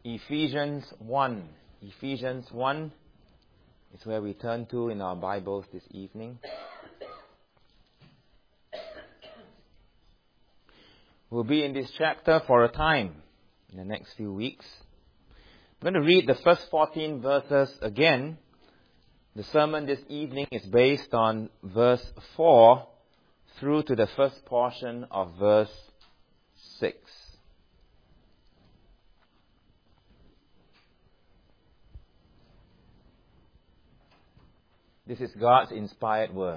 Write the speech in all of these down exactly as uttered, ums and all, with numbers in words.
Ephesians one. Ephesians one is where we turn to in our Bibles this evening. We'll be in this chapter for a time in the next few weeks. I'm going to read the first fourteen verses again. The sermon this evening is based on verse four through to the first portion of verse six. This is God's inspired word.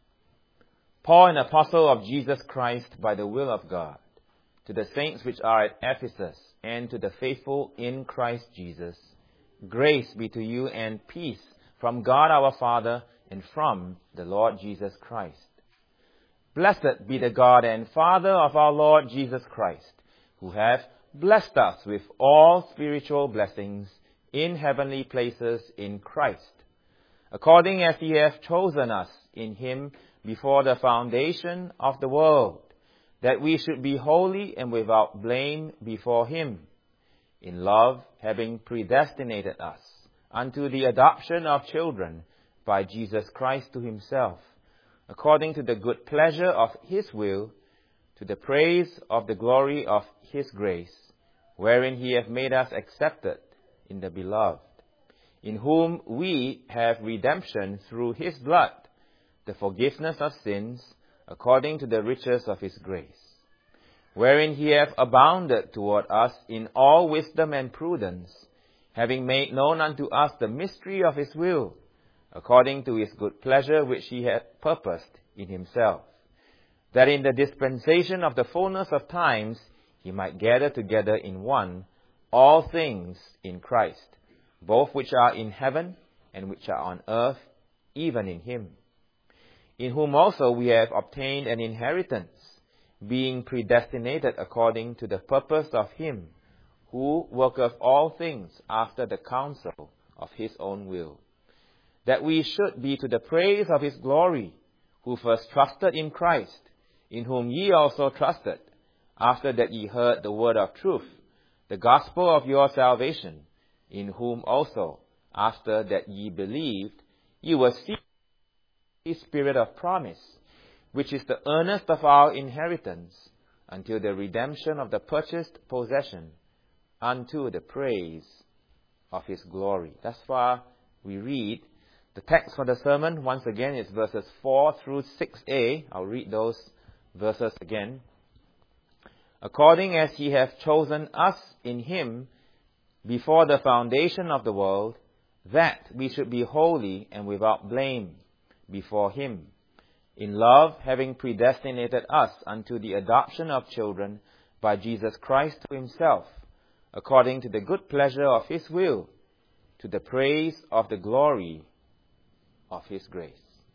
Paul, an apostle of Jesus Christ by the will of God, to the saints which are at Ephesus, and to the faithful in Christ Jesus, grace be to you and peace from God our Father and from the Lord Jesus Christ. Blessed be the God and Father of our Lord Jesus Christ, who hath blessed us with all spiritual blessings in heavenly places in Christ, according as he hath chosen us in him before the foundation of the world, that we should be holy and without blame before him, in love having predestinated us unto the adoption of children by Jesus Christ to himself, according to the good pleasure of his will, to the praise of the glory of his grace, wherein he hath made us accepted in the beloved, in whom we have redemption through his blood, the forgiveness of sins, according to the riches of his grace, wherein he hath abounded toward us in all wisdom and prudence, having made known unto us the mystery of his will, according to his good pleasure which he hath purposed in himself, that in the dispensation of the fullness of times he might gather together in one all things in Christ, both which are in heaven and which are on earth, even in him, in whom also we have obtained an inheritance, being predestinated according to the purpose of him, who worketh all things after the counsel of his own will, that we should be to the praise of his glory, who first trusted in Christ, in whom ye also trusted, after that ye heard the word of truth, the gospel of your salvation, in whom also, after that ye believed, ye were sealed with the Spirit of promise, which is the earnest of our inheritance, until the redemption of the purchased possession, unto the praise of his glory. Thus far we read. The text for the sermon, once again, is verses four through six a. I'll read those verses again. According as he hath chosen us in him before the foundation of the world, that we should be holy and without blame before him, in love having predestinated us unto the adoption of children by Jesus Christ to himself, according to the good pleasure of his will, to the praise of the glory of his grace.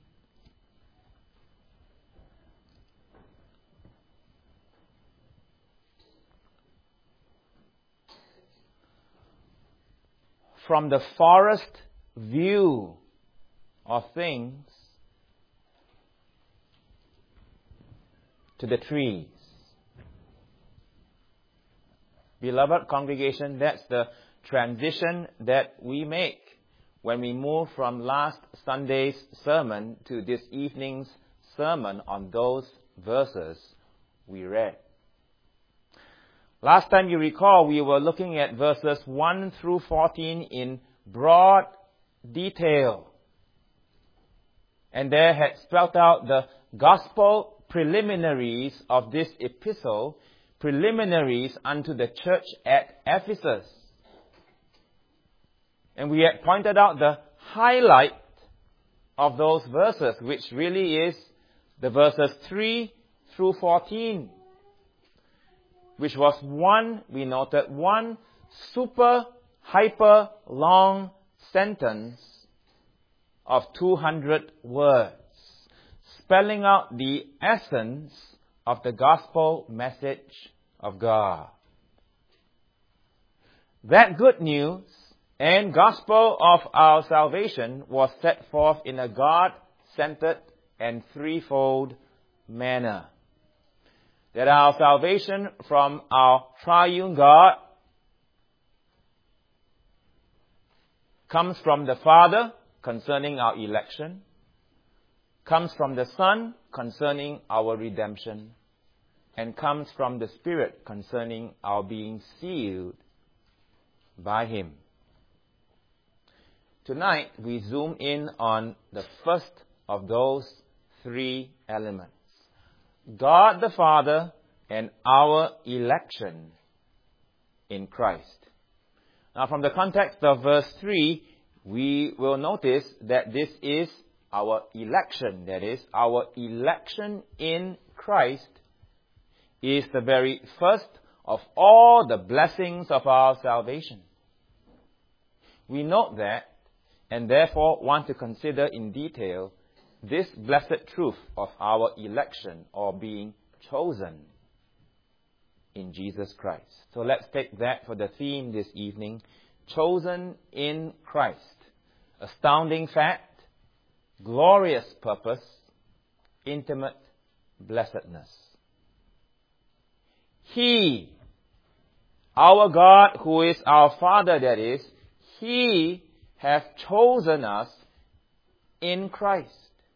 From the forest view of things to the trees. Beloved congregation, that's the transition that we make when we move from last Sunday's sermon to this evening's sermon on those verses we read. Last time you recall, we were looking at verses one through fourteen in broad detail. And there had spelt out the gospel preliminaries of this epistle, preliminaries unto the church at Ephesus. And we had pointed out the highlight of those verses, which really is the verses three through fourteen. Which was one, we noted, one super, hyper long sentence of two hundred words, spelling out the essence of the gospel message of God. That good news and gospel of our salvation was set forth in a God-centered and threefold manner. That our salvation from our triune God comes from the Father concerning our election, comes from the Son concerning our redemption, and comes from the Spirit concerning our being sealed by Him. Tonight, we zoom in on the first of those three elements. God the Father and our election in Christ. Now, from the context of verse three, we will notice that this is our election. That is, our election in Christ is the very first of all the blessings of our salvation. We note that and therefore want to consider in detail this blessed truth of our election or being chosen in Jesus Christ. So let's take that for the theme this evening. Chosen in Christ. Astounding fact, glorious purpose, intimate blessedness. He, our God who is our Father, that is, He hath chosen us in Christ.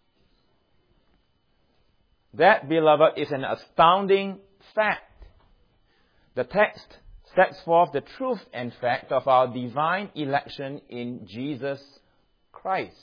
That, beloved, is an astounding fact. The text sets forth the truth and fact of our divine election in Jesus Christ.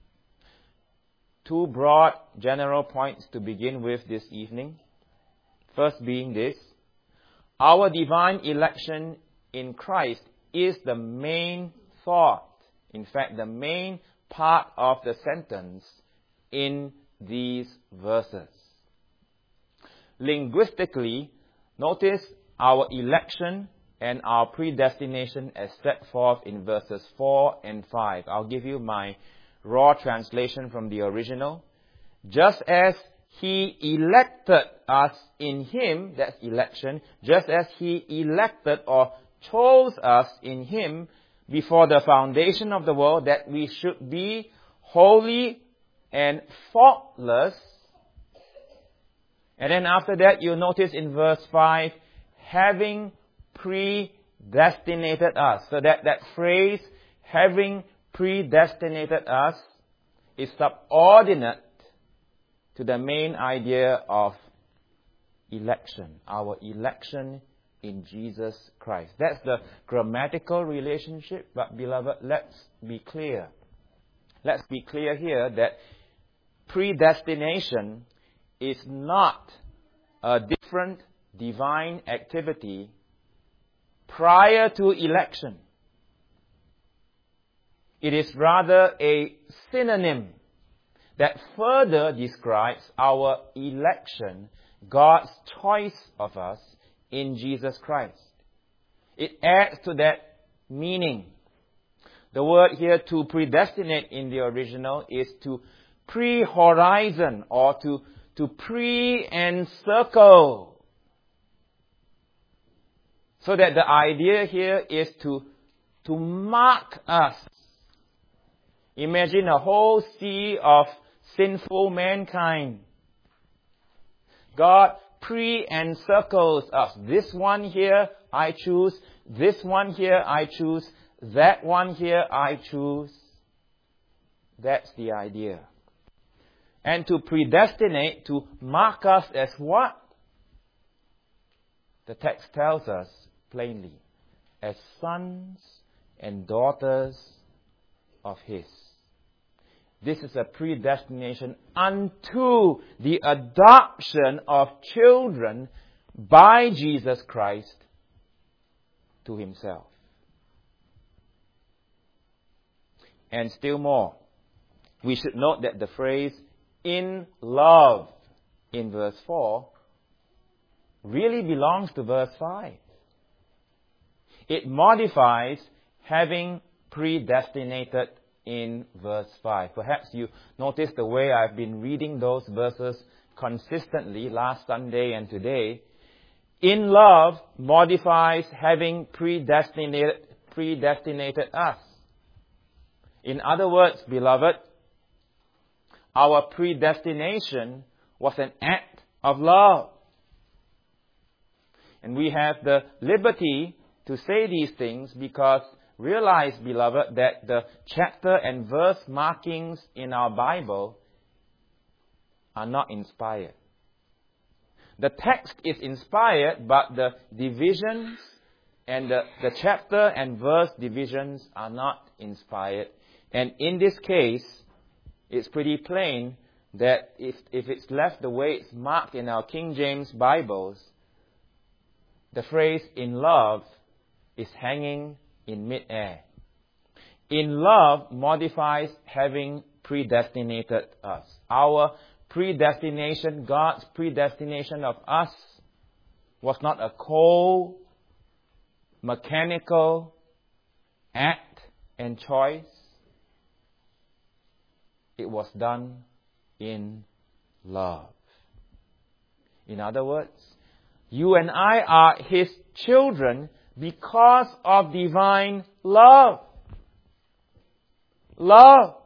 Two broad general points to begin with this evening. First being this: our divine election in Christ is the main thought, in fact, the main part of the sentence in these verses. Linguistically, notice our election and our predestination as set forth in verses four and five. I'll give you my raw translation from the original. Just as He elected us in Him, that's election, just as He elected or chose us in Him before the foundation of the world, that we should be holy and faultless. And then after that, you'll notice in verse five, having predestinated us. So that, that phrase, having predestinated us, is subordinate to the main idea of election, our election in Jesus Christ. That's the grammatical relationship, but beloved, let's be clear. Let's be clear here that predestination is not a different divine activity prior to election. It is rather a synonym that further describes our election, God's choice of us in Jesus Christ. It adds to that meaning. The word here, to predestinate, in the original is to pre-horizon or to, to pre-encircle. So that the idea here is to, to mark us. Imagine a whole sea of sinful mankind. God pre-encircles us. This one here I choose. This one here I choose. That one here I choose. That's the idea. And to predestinate, to mark us as what? The text tells us plainly, as sons and daughters of His. This is a predestination unto the adoption of children by Jesus Christ to Himself. And still more, we should note that the phrase in love in verse four really belongs to verse five. It modifies having predestinated in verse five. Perhaps you notice the way I've been reading those verses consistently last Sunday and today. In love modifies having predestinated, predestinated us. In other words, beloved, our predestination was an act of love. And we have the liberty to say these things because realize, beloved, that the chapter and verse markings in our Bible are not inspired. The text is inspired, but the divisions and the, the chapter and verse divisions are not inspired. And in this case, it's pretty plain that if, if it's left the way it's marked in our King James Bibles, the phrase "in love" is hanging in mid-air. In love modifies having predestinated us. Our predestination, God's predestination of us, was not a cold, mechanical act and choice. It was done in love. In other words, you and I are His children because of divine love. Love.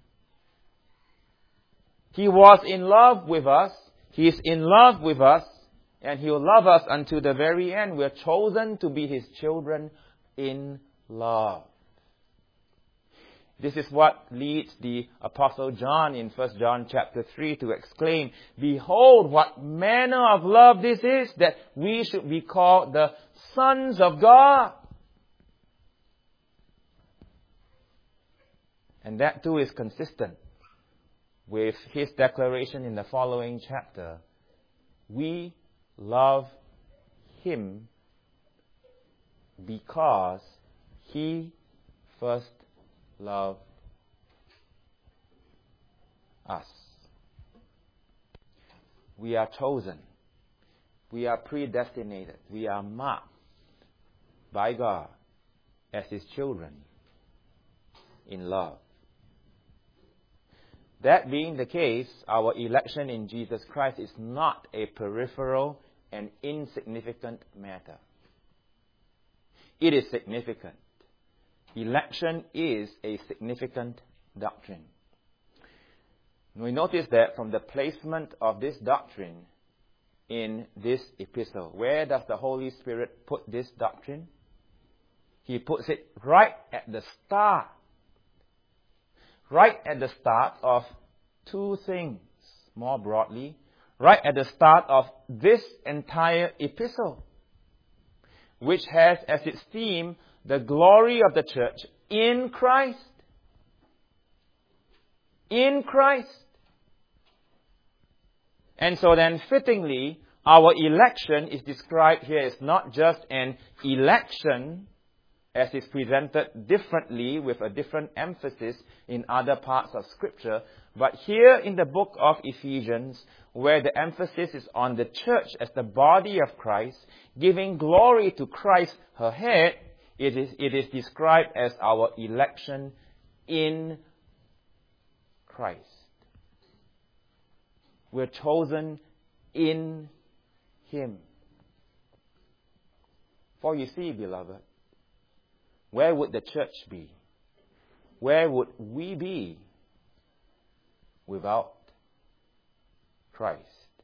He was in love with us. He is in love with us. And He will love us unto the very end. We are chosen to be His children in love. This is what leads the Apostle John in First John chapter three to exclaim, "Behold, what manner of love this is, that we should be called the sons of God." And that too is consistent with his declaration in the following chapter. We love Him because He first loved us. We are chosen. We are predestinated. We are marked by God as His children in love. That being the case, our election in Jesus Christ is not a peripheral and insignificant matter. It is significant. Election is a significant doctrine. We notice that from the placement of this doctrine in this epistle. Where does the Holy Spirit put this doctrine? He puts it right at the start. Right at the start of two things, more broadly. Right at the start of this entire epistle, which has as its theme the glory of the church in Christ. In Christ. And so then, fittingly, our election is described here as not just an election, as is presented differently with a different emphasis in other parts of Scripture, but here in the book of Ephesians, where the emphasis is on the church as the body of Christ, giving glory to Christ, her head, it is, it is described as our election in Christ. We're chosen in Him. For you see, beloved, where would the church be? Where would we be without Christ?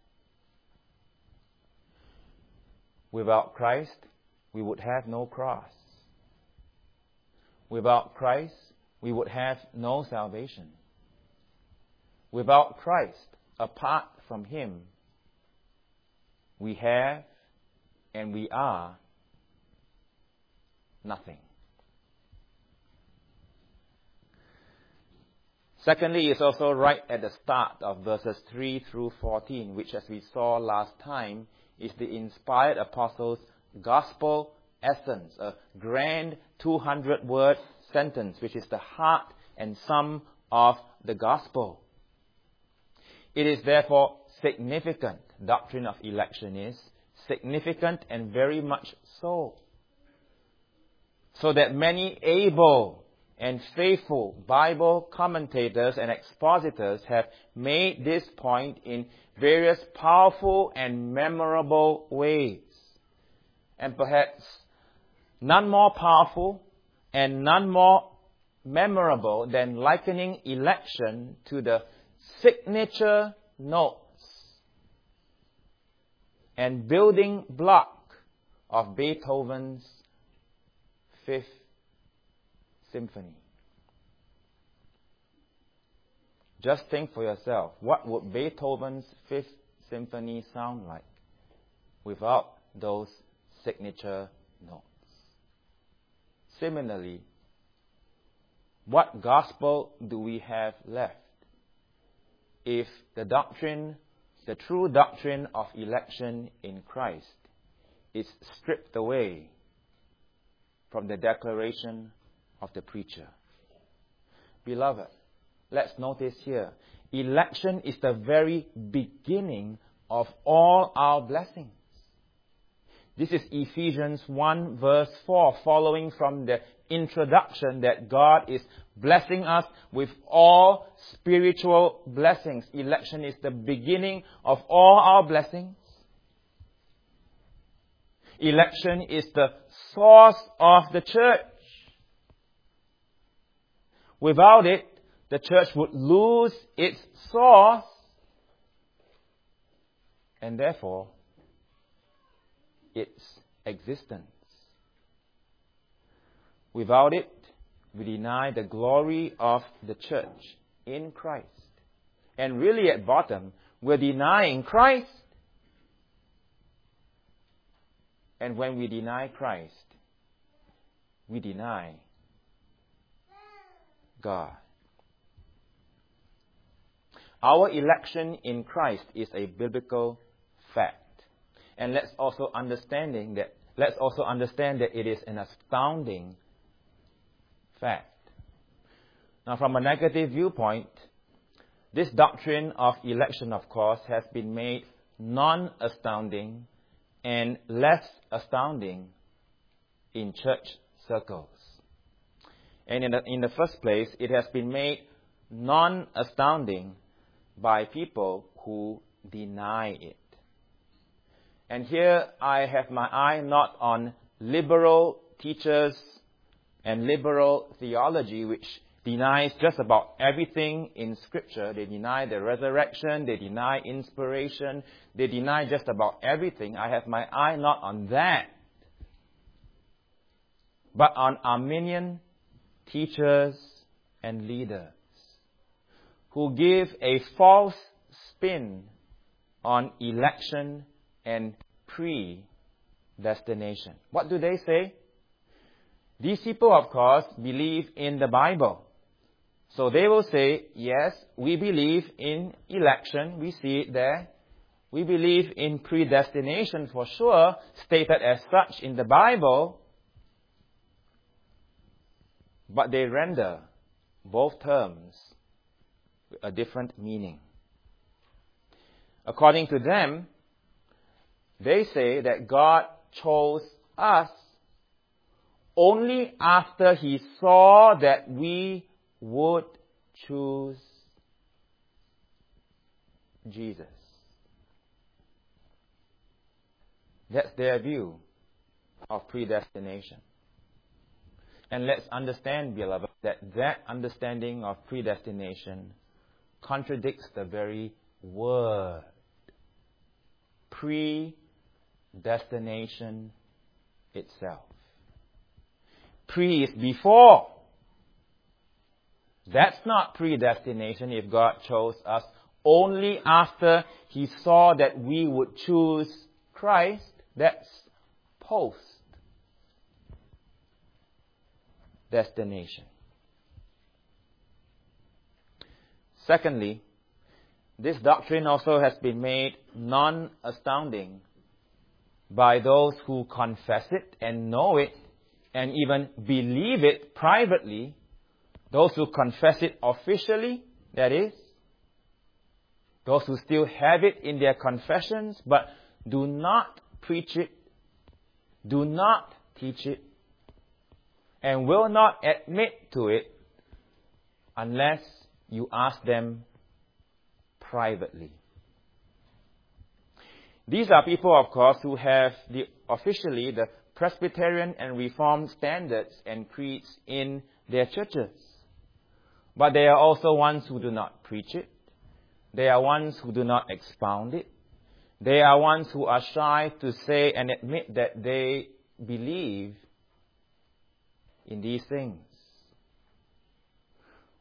Without Christ, we would have no cross. Without Christ, we would have no salvation. Without Christ, apart from Him, we have and we are nothing. Secondly, it's also right at the start of verses three through fourteen, which, as we saw last time, is the inspired apostle's gospel essence, a grand two hundred word sentence, which is the heart and sum of the gospel. It is therefore significant, doctrine of election is significant and very much so. So that many able and faithful Bible commentators and expositors have made this point in various powerful and memorable ways. And perhaps none more powerful and none more memorable than likening election to the signature notes and building block of Beethoven's Fifth Symphony. Just think for yourself, what would Beethoven's Fifth Symphony sound like without those signature notes? Similarly, what gospel do we have left if the doctrine, the true doctrine of election in Christ is stripped away from the declaration of the preacher? Beloved, let's notice here, election is the very beginning of all our blessings. This is Ephesians one verse four, following from the introduction that God is blessing us with all spiritual blessings. Election is the beginning of all our blessings. Election is the source of the church. Without it, the church would lose its source, and therefore its existence. Without it, we deny the glory of the church in Christ. And really at bottom, we're denying Christ. And when we deny Christ, we deny God. Our election in Christ is a biblical fact. And let's also understanding that let's also understand that it is an astounding fact. Now, from a negative viewpoint, this doctrine of election, of course, has been made non-astounding and less astounding in church circles. And in the, in the first place, it has been made non-astounding by people who deny it. And here I have my eye not on liberal teachers and liberal theology, which denies just about everything in Scripture. They deny the resurrection, they deny inspiration, they deny just about everything. I have my eye not on that, but on Arminian teachers and leaders who give a false spin on election and predestination. What do they say? These people, of course, believe in the Bible. So they will say, yes, we believe in election. We see it there. We believe in predestination for sure, stated as such in the Bible. But they render both terms with a different meaning. According to them, they say that God chose us only after He saw that we would choose Jesus. That's their view of predestination. And let's understand, beloved, that that understanding of predestination contradicts the very word. Predestination itself. Pre is before. That's not predestination if God chose us only after He saw that we would choose Christ. That's post destination. Secondly, this doctrine also has been made non-astounding by those who confess it and know it and even believe it privately. Those who confess it officially, that is. Those who still have it in their confessions but do not preach it, do not teach it, and will not admit to it unless you ask them privately. These are people, of course, who have the officially the Presbyterian and Reformed standards and creeds in their churches. But there are also ones who do not preach it. There are ones who do not expound it. There are ones who are shy to say and admit that they believe in these things.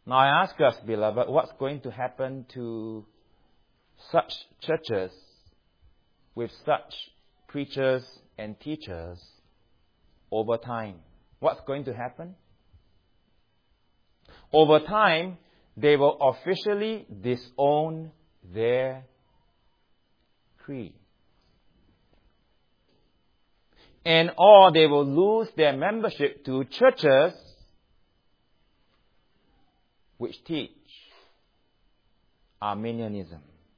Now I ask us, beloved, what's going to happen to such churches with such preachers and teachers over time? What's going to happen? Over time, they will officially disown their creed. And or they will lose their membership to churches which teach Arminianism.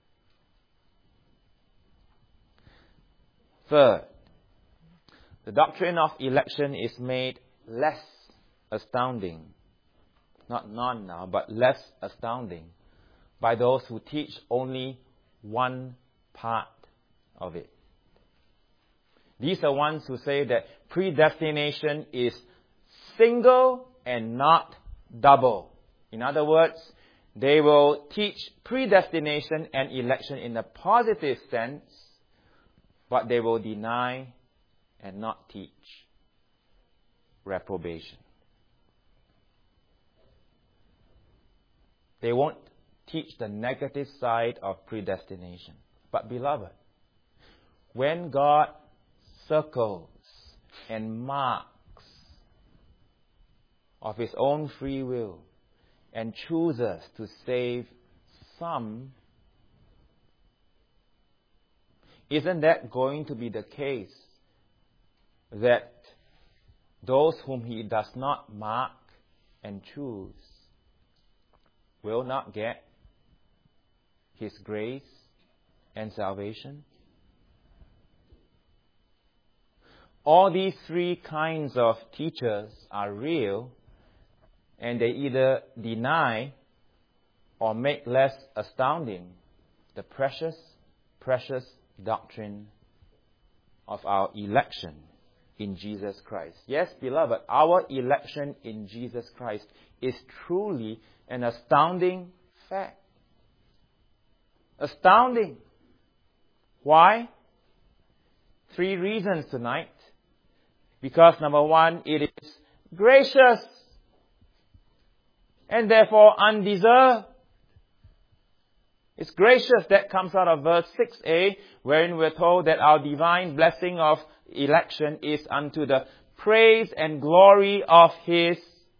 Third, the doctrine of election is made less astounding, not none now, but less astounding, by those who teach only one part of it. These are ones who say that predestination is single and not double. In other words, they will teach predestination and election in a positive sense, but they will deny and not teach reprobation. They won't teach the negative side of predestination. But beloved, when God circles and marks of His own free will and chooses to save some, isn't that going to be the case that those whom He does not mark and choose will not get His grace and salvation? All these three kinds of teachers are real, and they either deny or make less astounding the precious, precious doctrine of our election in Jesus Christ. Yes, beloved, our election in Jesus Christ is truly an astounding fact. Astounding. Why? Three reasons tonight. Because number one, it is gracious and therefore undeserved. It's gracious. That comes out of verse six a, wherein we're told that our divine blessing of election is unto the praise and glory of His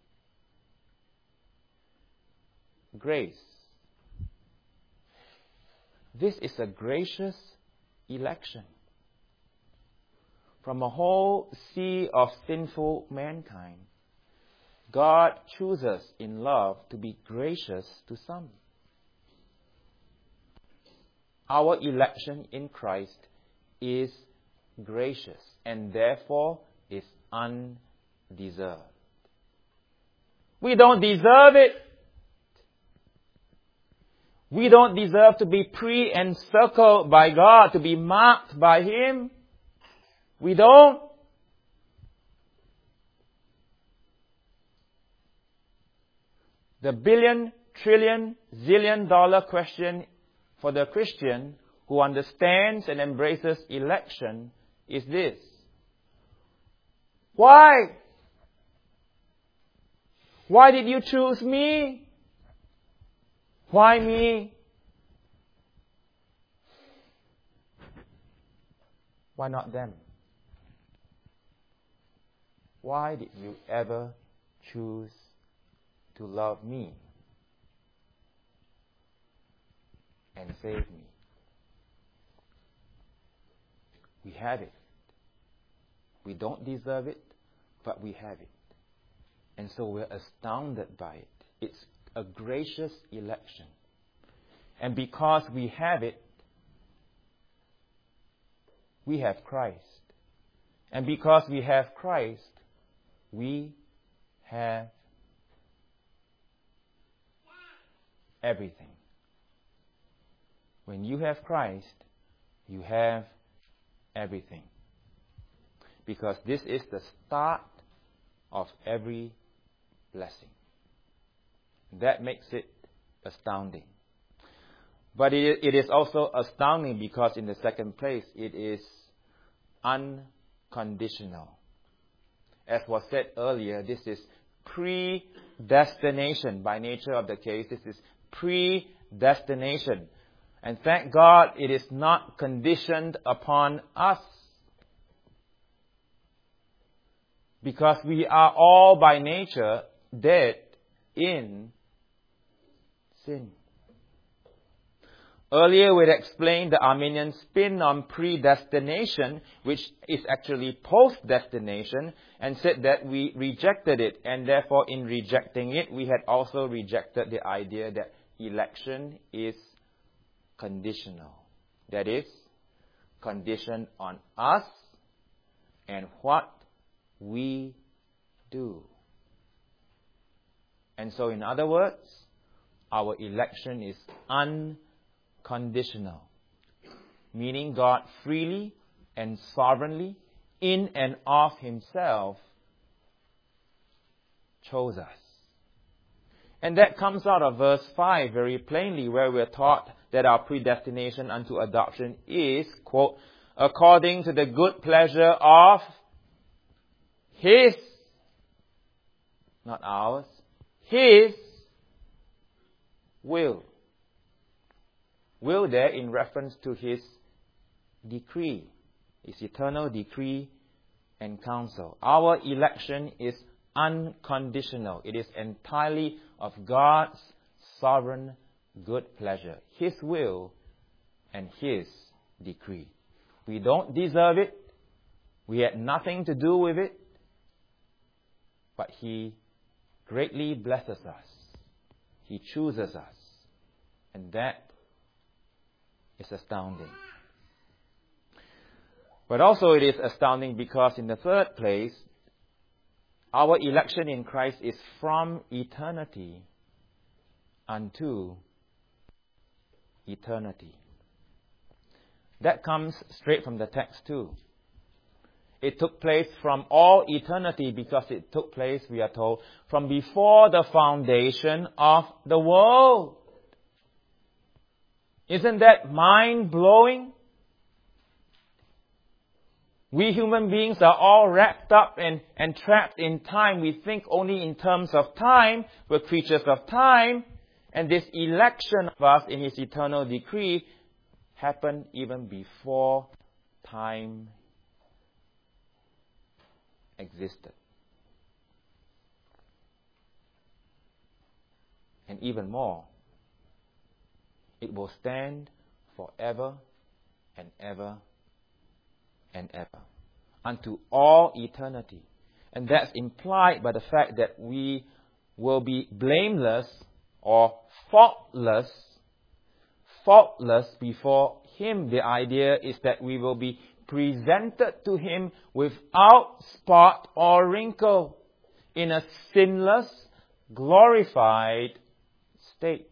grace. This is a gracious election. From a whole sea of sinful mankind, God chooses in love to be gracious to some. Our election in Christ is gracious and therefore is undeserved. We don't deserve it. We don't deserve to be pre-encircled by God, to be marked by Him. We don't. The billion, trillion, zillion dollar question for the Christian who understands and embraces election is this: why? Why did you choose me? Why me? Why not them? Why did you ever choose to love me and save me? We have it. We don't deserve it, but we have it. And so we're astounded by it. It's a gracious election. And because we have it, we have Christ. And because we have Christ, we have everything. When you have Christ, you have everything. Because this is the start of every blessing. That makes it astounding. But it, it is also astounding because in the second place, it is unconditional. As was said earlier, this is predestination. By nature of the case, this is predestination. And thank God it is not conditioned upon us. Because we are all by nature dead in sin. Earlier we had explained the Arminian spin on predestination, which is actually post-destination, and said that we rejected it, and therefore in rejecting it, we had also rejected the idea that election is conditional. That is, conditioned on us and what we do. And so, in other words, our election is unconditional, meaning God freely and sovereignly, in and of Himself, chose us. And that comes out of verse five very plainly, where we're taught that our predestination unto adoption is, quote, according to the good pleasure of His, not ours, His will. Will there in reference to His decree, His eternal decree and counsel. Our election is unconditional. It is entirely of God's sovereign good pleasure, His will and His decree. We don't deserve it. We had nothing to do with it. But He greatly blesses us. He chooses us. And that is astounding. But also it is astounding because in the third place, our election in Christ is from eternity unto eternity. That comes straight from the text too. It took place from all eternity because it took place, we are told, from before the foundation of the world. Isn't that mind-blowing? We human beings are all wrapped up and, and trapped in time. We think only in terms of time. We're creatures of time. And this election of us in His eternal decree happened even before time existed. And even more, it will stand forever and ever and ever, unto all eternity. And that's implied by the fact that we will be blameless or faultless, faultless before Him. The idea is that we will be presented to Him without spot or wrinkle, in a sinless, glorified state.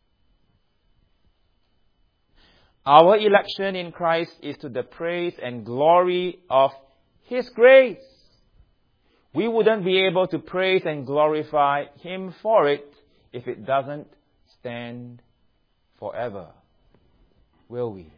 Our election in Christ is to the praise and glory of His grace. We wouldn't be able to praise and glorify Him for it if it doesn't stand forever. Will we?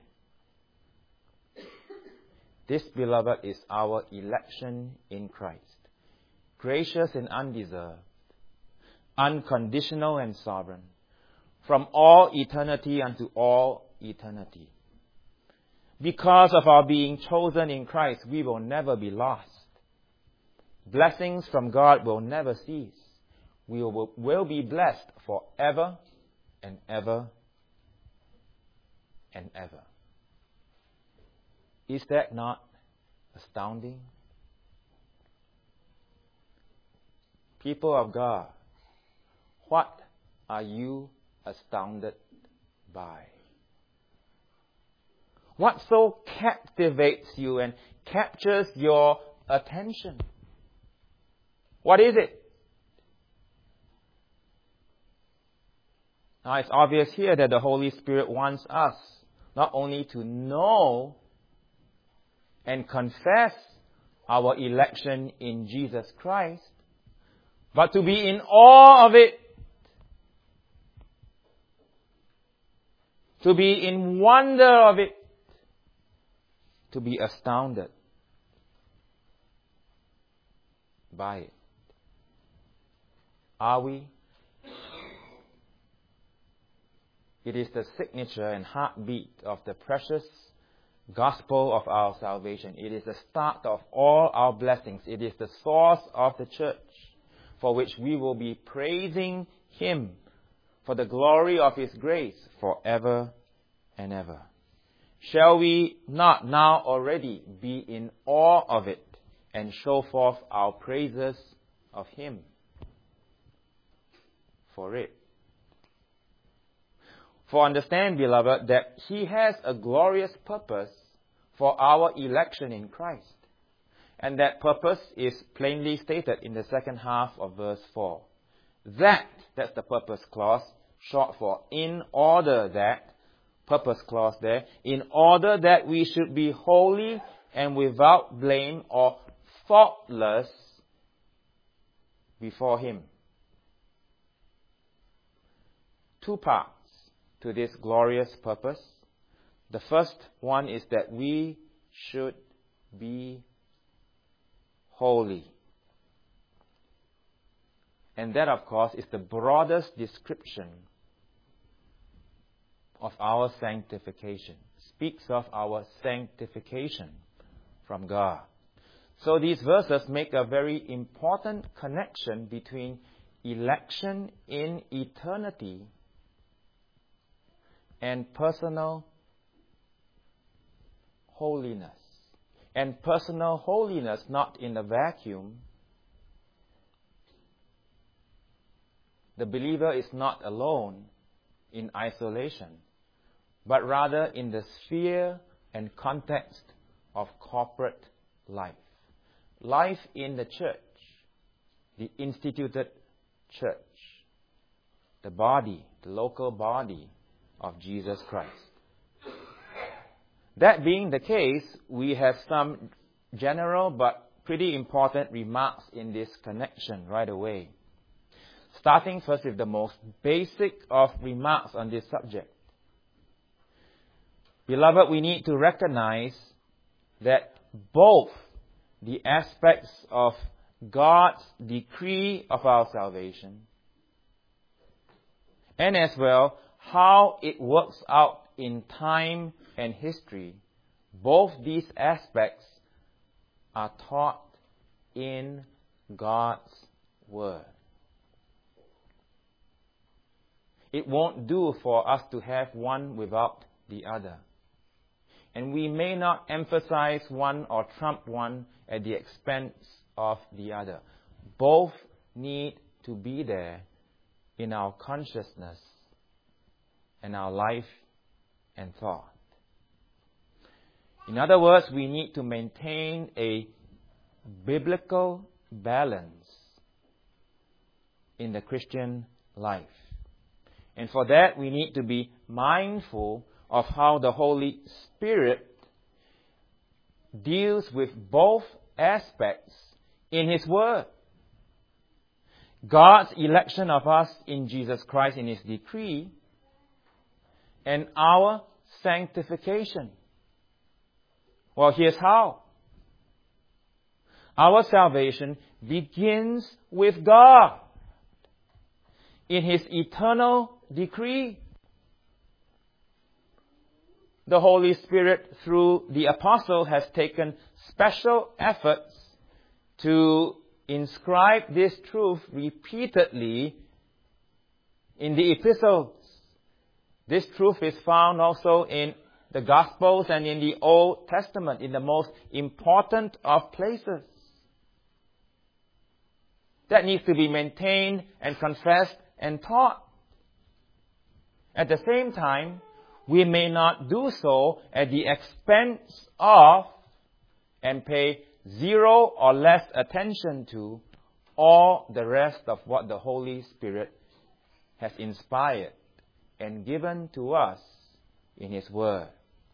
This, beloved, is our election in Christ. Gracious and undeserved, unconditional and sovereign, from all eternity unto all eternity. Because of our being chosen in Christ, we will never be lost. Blessings from God will never cease. We will, will be blessed forever and ever and ever. Is that not astounding? People of God, what are you astounded by? What so captivates you and captures your attention? What is it? Now it's obvious here that the Holy Spirit wants us not only to know and confess our election in Jesus Christ, but to be in awe of it. To be in wonder of it. To be astounded by it. Are we? It is the signature and heartbeat of the precious gospel of our salvation. It is the start of all our blessings. It is the source of the church, for which we will be praising Him for the glory of His grace forever and ever. Shall we not now already be in awe of it and show forth our praises of Him for it? For understand, beloved, that He has a glorious purpose for our election in Christ. And that purpose is plainly stated in the second half of verse four. That, that's the purpose clause, short for in order that, purpose clause there, in order that we should be holy and without blame or faultless before Him. Two parts to this glorious purpose. The first one is that we should be holy. And that, of course, is the broadest description of our sanctification. Speaks of our sanctification from God. So these verses make a very important connection between election in eternity and personal holiness. And personal holiness not in a vacuum. The believer is not alone in isolation, but rather in the sphere and context of corporate life. Life in the church, the instituted church, the body, the local body of Jesus Christ. That being the case, we have some general but pretty important remarks in this connection right away. Starting first with the most basic of remarks on this subject. Beloved, we need to recognize that both the aspects of God's decree of our salvation and as well how it works out in time and history, both these aspects are taught in God's Word. It won't do for us to have one without the other. And we may not emphasize one or trump one at the expense of the other. Both need to be there in our consciousness and our life and thought. In other words, we need to maintain a biblical balance in the Christian life. And for that, we need to be mindful of how the Holy Spirit deals with both aspects in His Word. God's election of us in Jesus Christ in His decree, and our sanctification. Well, here's how. Our salvation begins with God in His eternal decree. The Holy Spirit, through the apostle, has taken special efforts to inscribe this truth repeatedly in the epistles. This truth is found also in the Gospels and in the Old Testament, in the most important of places. That needs to be maintained and confessed and taught. At the same time, we may not do so at the expense of and pay zero or less attention to all the rest of what the Holy Spirit has inspired and given to us in His Word.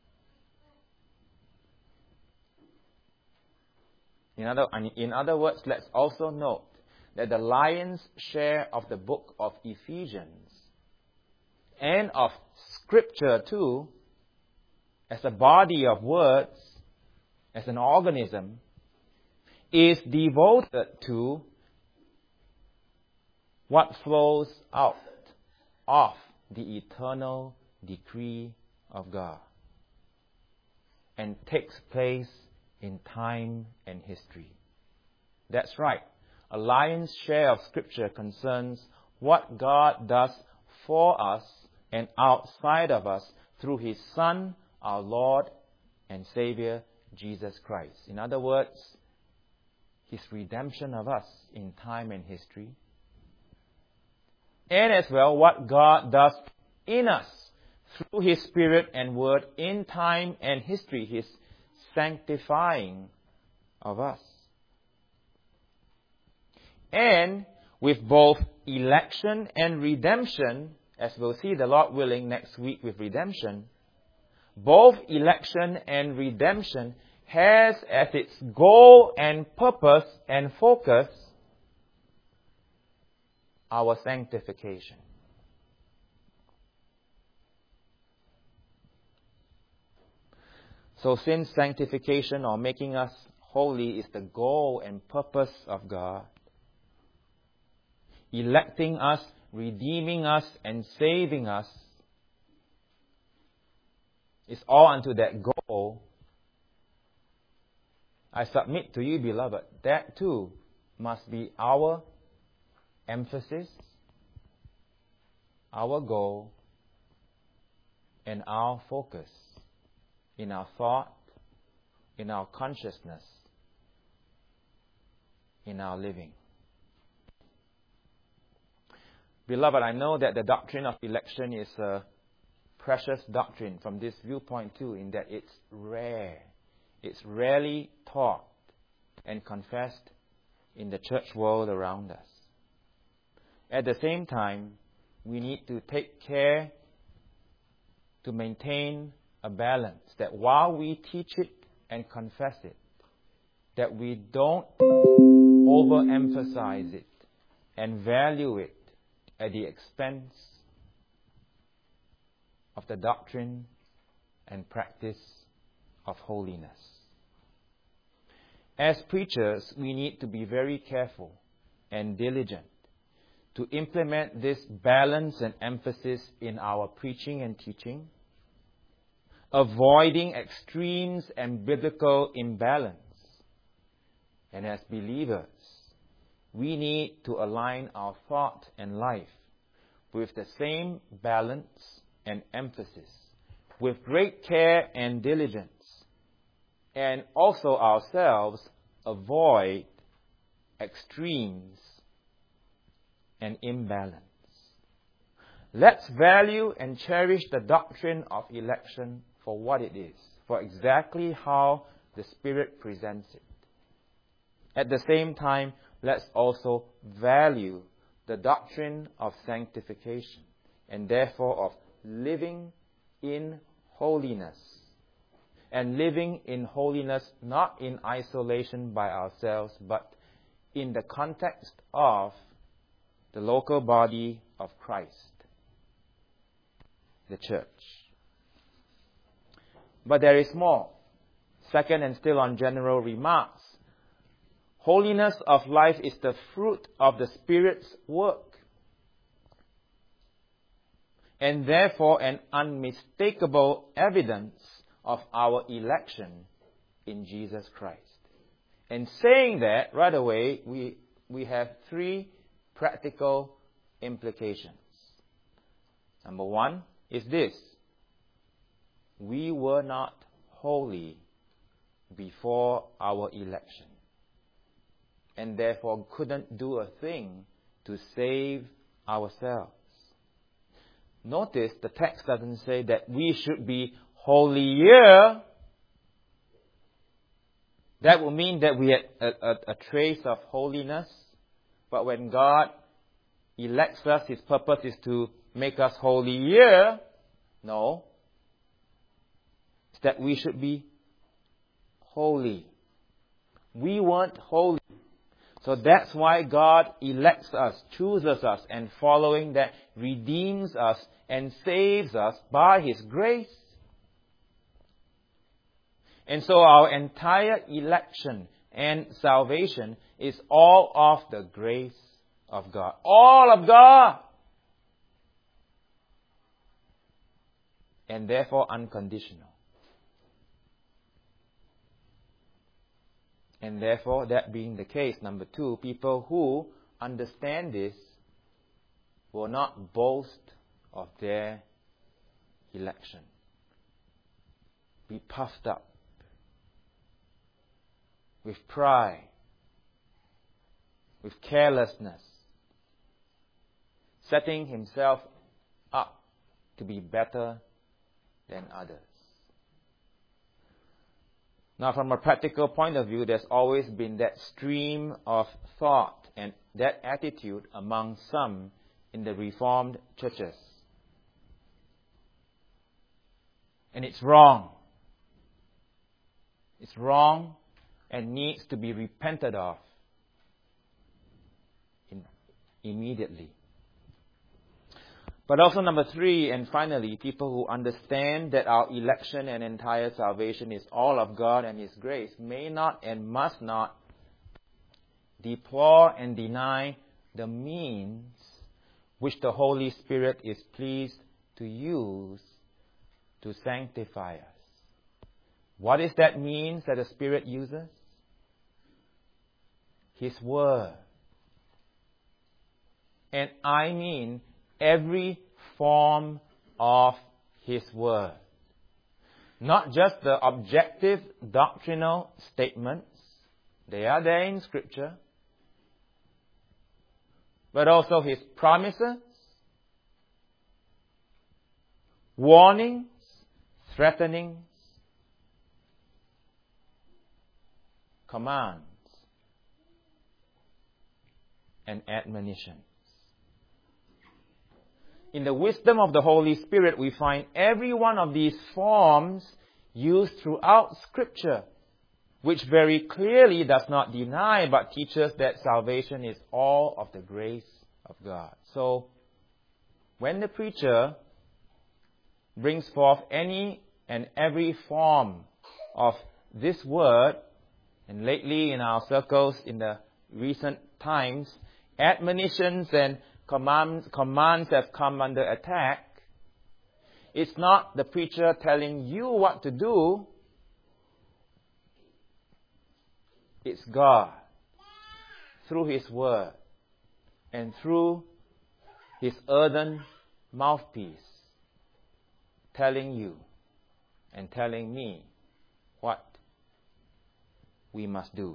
In other, in other words, let's also note that the lion's share of the book of Ephesians and of Scripture too, as a body of words, as an organism, is devoted to what flows out of the eternal decree of God and takes place in time and history. That's right. A lion's share of Scripture concerns what God does for us and outside of us through His Son, our Lord and Savior, Jesus Christ. In other words, His redemption of us in time and history. And as well, what God does in us through His Spirit and Word in time and history, His sanctifying of us. And with both election and redemption, as we'll see the Lord willing next week with redemption, both election and redemption has as its goal and purpose and focus our sanctification. So since sanctification or making us holy is the goal and purpose of God, electing us, redeeming us, and saving us is all unto that goal. I submit to you, beloved, that too must be our emphasis, our goal, and our focus in our thought, in our consciousness, in our living. Beloved, I know that the doctrine of election is a precious doctrine from this viewpoint too, in that it's rare. It's rarely taught and confessed in the church world around us. At the same time, we need to take care to maintain a balance, that while we teach it and confess it, that we don't overemphasize it and value it at the expense of the doctrine and practice of holiness. As preachers, we need to be very careful and diligent to implement this balance and emphasis in our preaching and teaching, avoiding extremes and biblical imbalance. And as believers, we need to align our thought and life with the same balance and emphasis, with great care and diligence, and also ourselves avoid extremes and imbalance. Let's value and cherish the doctrine of election for what it is, for exactly how the Spirit presents it. At the same time, let's also value the doctrine of sanctification, and therefore of living in holiness. And living in holiness not in isolation by ourselves, but in the context of the local body of Christ, the church. But there is more. Second, and still on general remarks, holiness of life is the fruit of the Spirit's work, and therefore an unmistakable evidence of our election in Jesus Christ. And saying that, right away, we, we have three practical implications. Number one is this: we were not holy before our election, and therefore couldn't do a thing to save ourselves. Notice the text doesn't say that we should be holier. That will mean that we had a, a, a trace of holiness. But when God elects us, His purpose is to make us holier. No. It's that we should be holy. We weren't holy. So that's why God elects us, chooses us, and following that, redeems us and saves us by His grace. And so our entire election and salvation is all of the grace of God. All of God. And therefore unconditional. And therefore, that being the case, number two, people who understand this will not boast of their election. Be puffed up with pride, with carelessness, setting himself up to be better than others. Now, from a practical point of view, there's always been that stream of thought and that attitude among some in the Reformed churches. And it's wrong. It's wrong and needs to be repented of in, immediately. But also number three, and finally, people who understand that our election and entire salvation is all of God and His grace may not and must not deplore and deny the means which the Holy Spirit is pleased to use to sanctify us. What is that means that the Spirit uses? His Word. And I mean every form of His Word. Not just the objective doctrinal statements. They are there in Scripture. But also His promises, warnings, threatenings, commands, and admonitions. In the wisdom of the Holy Spirit, we find every one of these forms used throughout Scripture, which very clearly does not deny but teaches that salvation is all of the grace of God. So, when the preacher brings forth any and every form of this word, and lately in our circles in the recent times, admonitions and commands, commands have come under attack, it's not the preacher telling you what to do. It's God, through His Word and through His earthen mouthpiece, telling you and telling me what we must do.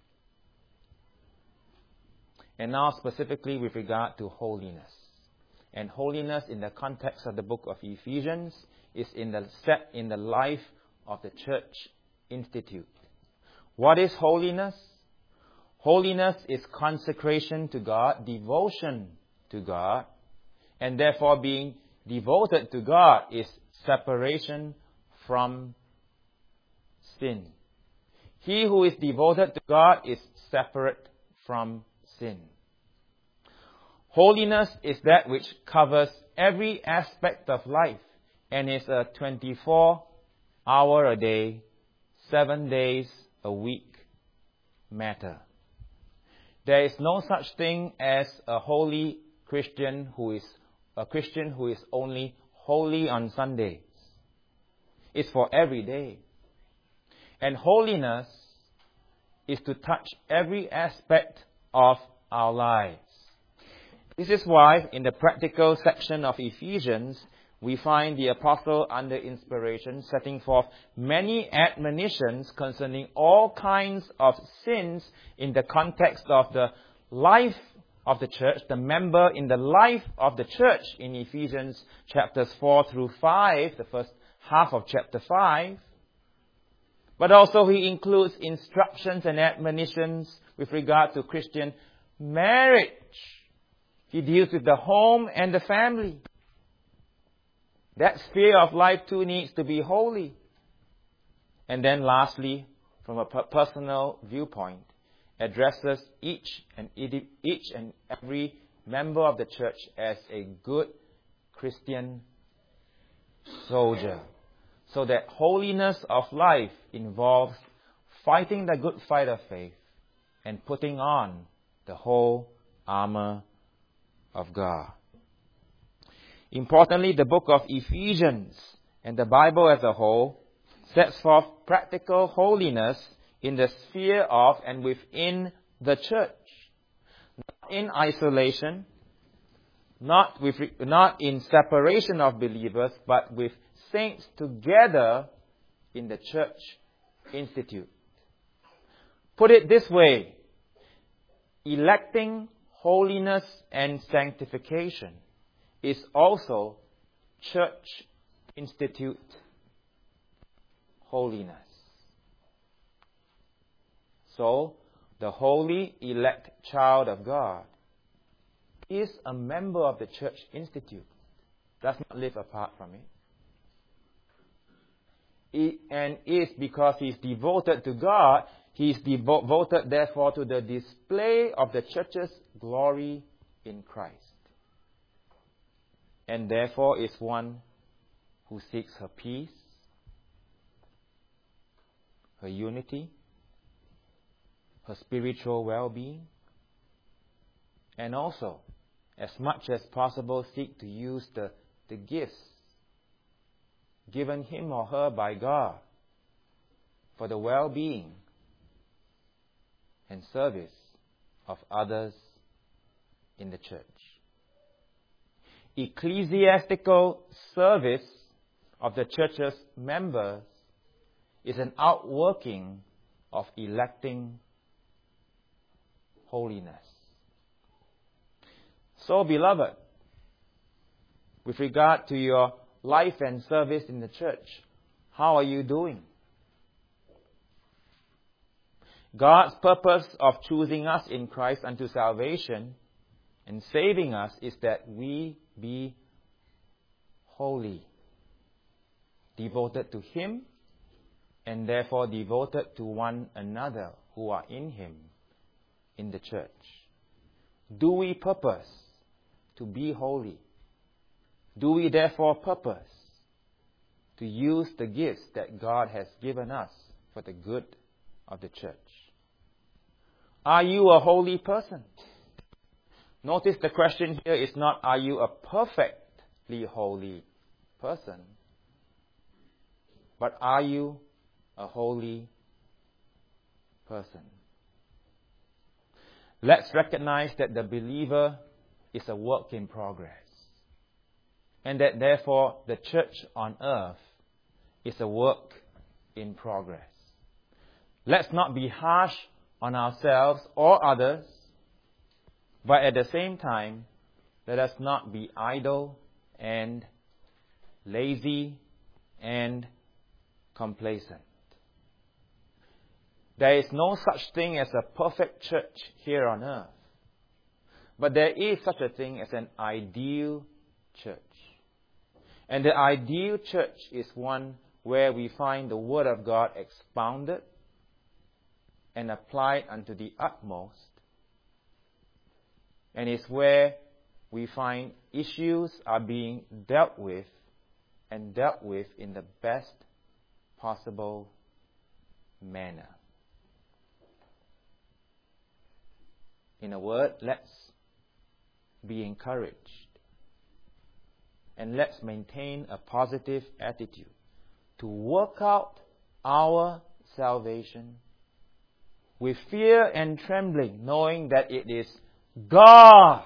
And now specifically with regard to holiness. And holiness in the context of the book of Ephesians is in the set in the life of the church institute. What is holiness? Holiness is consecration to God, devotion to God, and therefore being devoted to God is separation from sin. He who is devoted to God is separate from sin. Holiness is that which covers every aspect of life and is a twenty-four hour a day, seven days a week matter. There is no such thing as a holy Christian who is a Christian who is only holy on Sundays. It's for every day. And holiness is to touch every aspect of our lives. This is why in the practical section of Ephesians, we find the apostle under inspiration setting forth many admonitions concerning all kinds of sins in the context of the life of the church, the member in the life of the church in Ephesians chapters four through five, the first half of chapter five. But also he includes instructions and admonitions with regard to Christian marriage. He deals with the home and the family. That sphere of life too needs to be holy. And then lastly, from a personal viewpoint, addresses each and each and every member of the church as a good Christian soldier. So that holiness of life involves fighting the good fight of faith and putting on the whole armor of God. Importantly, the book of Ephesians and the Bible as a whole sets forth practical holiness in the sphere of and within the church. Not in isolation, not, with, not in separation of believers, but with saints together in the church institute. Put it this way, electing holiness and sanctification is also church institute holiness. So, the holy elect child of God is a member of the church institute, does not live apart from it. It and is because he is devoted to God, he is devoted therefore to the display of the church's glory in Christ. And therefore is one who seeks her peace, her unity, her spiritual well-being, and also, as much as possible, seek to use the, the gifts given him or her by God for the well-being and service of others in the church. Ecclesiastical service of the church's members is an outworking of electing holiness. So, beloved, with regard to your life and service in the church, how are you doing? God's purpose of choosing us in Christ unto salvation and saving us is that we be holy, devoted to Him, and therefore devoted to one another who are in Him in the church. Do we purpose to be holy? Do we therefore purpose to use the gifts that God has given us for the good of the church? Are you a holy person? Notice the question here is not, are you a perfectly holy person? But are you a holy person? Let's recognize that the believer is a work in progress, and that therefore the church on earth is a work in progress. Let's not be harsh on ourselves or others, but at the same time, let us not be idle and lazy and complacent. There is no such thing as a perfect church here on earth, but there is such a thing as an ideal church. And the ideal church is one where we find the Word of God expounded and applied unto the utmost, and is where we find issues are being dealt with and dealt with in the best possible manner. In a word, let's be encouraged and let's maintain a positive attitude to work out our salvation with fear and trembling, knowing that it is God,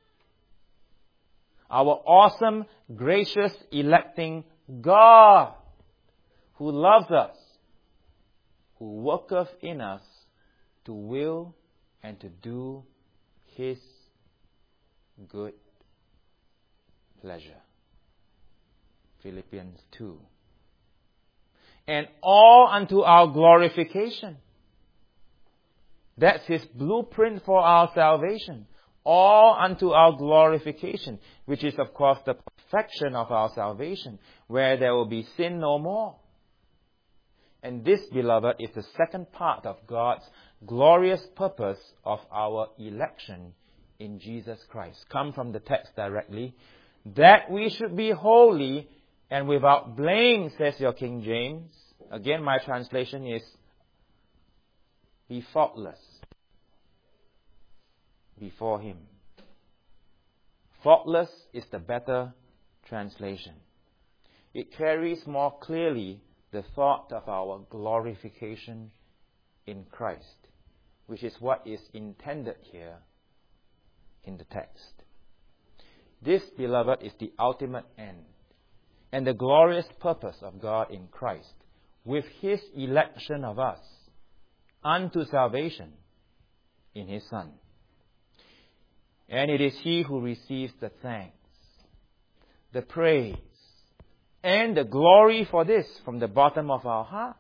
our awesome, gracious, electing God, who loves us, who worketh in us to will and to do His good pleasure. Philippians two. And all unto our glorification. That's His blueprint for our salvation. All unto our glorification, which is of course the perfection of our salvation, where there will be sin no more. And this, beloved, is the second part of God's glorious purpose of our election in Jesus Christ. Come from the text directly. That we should be holy and without blame, says your King James. Again, my translation is, be faultless. before Him. Faultless is the better translation. It carries more clearly the thought of our glorification in Christ, which is what is intended here in the text. This, beloved, is the ultimate end and the glorious purpose of God in Christ, with His election of us unto salvation in His Son. And it is He who receives the thanks, the praise, and the glory for this from the bottom of our hearts.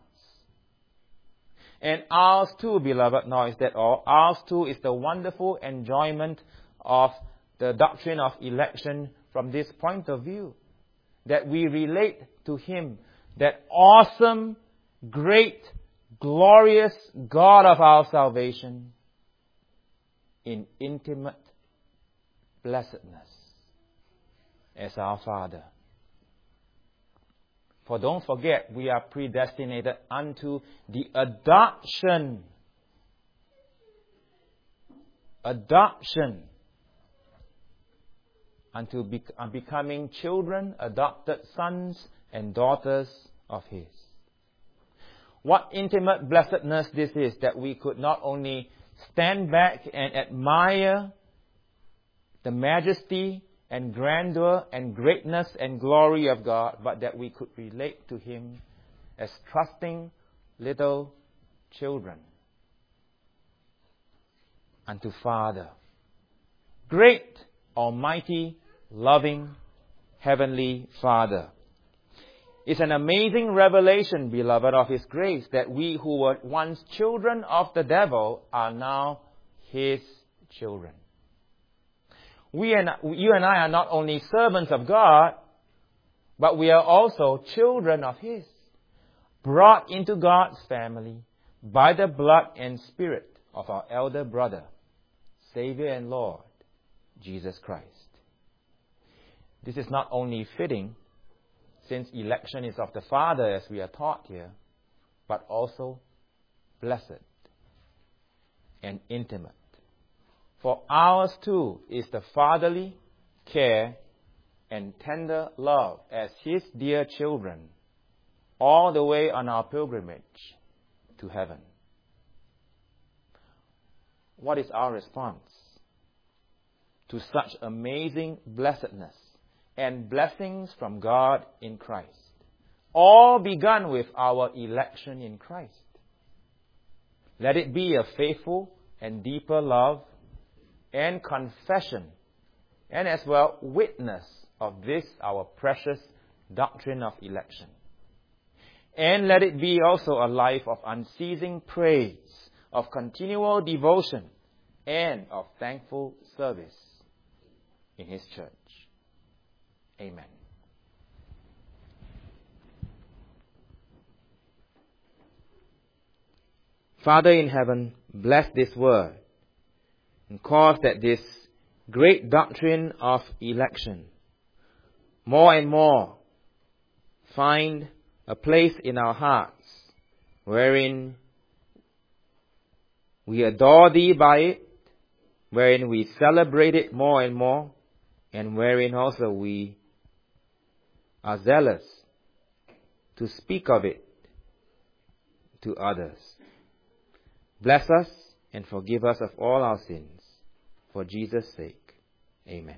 And ours too, beloved, now is that all? Ours too is the wonderful enjoyment of the doctrine of election from this point of view. That we relate to Him, that awesome, great, glorious God of our salvation, in intimate blessedness as our Father. For don't forget, we are predestinated unto the adoption. Adoption. Unto be- becoming children, adopted sons and daughters of His. What intimate blessedness this is, that we could not only stand back and admire the majesty and grandeur and greatness and glory of God, but that we could relate to Him as trusting little children unto Father. Great, almighty, loving, heavenly Father. It's an amazing revelation, beloved, of His grace, that we who were once children of the devil are now His children. We and, you and I are not only servants of God, but we are also children of His, brought into God's family by the blood and Spirit of our elder brother, Savior and Lord, Jesus Christ. This is not only fitting, since election is of the Father, as we are taught here, but also blessed and intimate. For ours too is the fatherly care and tender love as His dear children, all the way on our pilgrimage to heaven. What is our response to such amazing blessedness and blessings from God in Christ? All begun with our election in Christ. Let it be a faithful and deeper love and confession, and as well witness of this our precious doctrine of election. And let it be also a life of unceasing praise, of continual devotion, and of thankful service in His church. Amen. Father in heaven, bless this word and cause that this great doctrine of election more and more find a place in our hearts wherein we adore Thee by it, wherein we celebrate it more and more, and wherein also we are zealous to speak of it to others. Bless us and forgive us of all our sins. For Jesus' sake. Amen.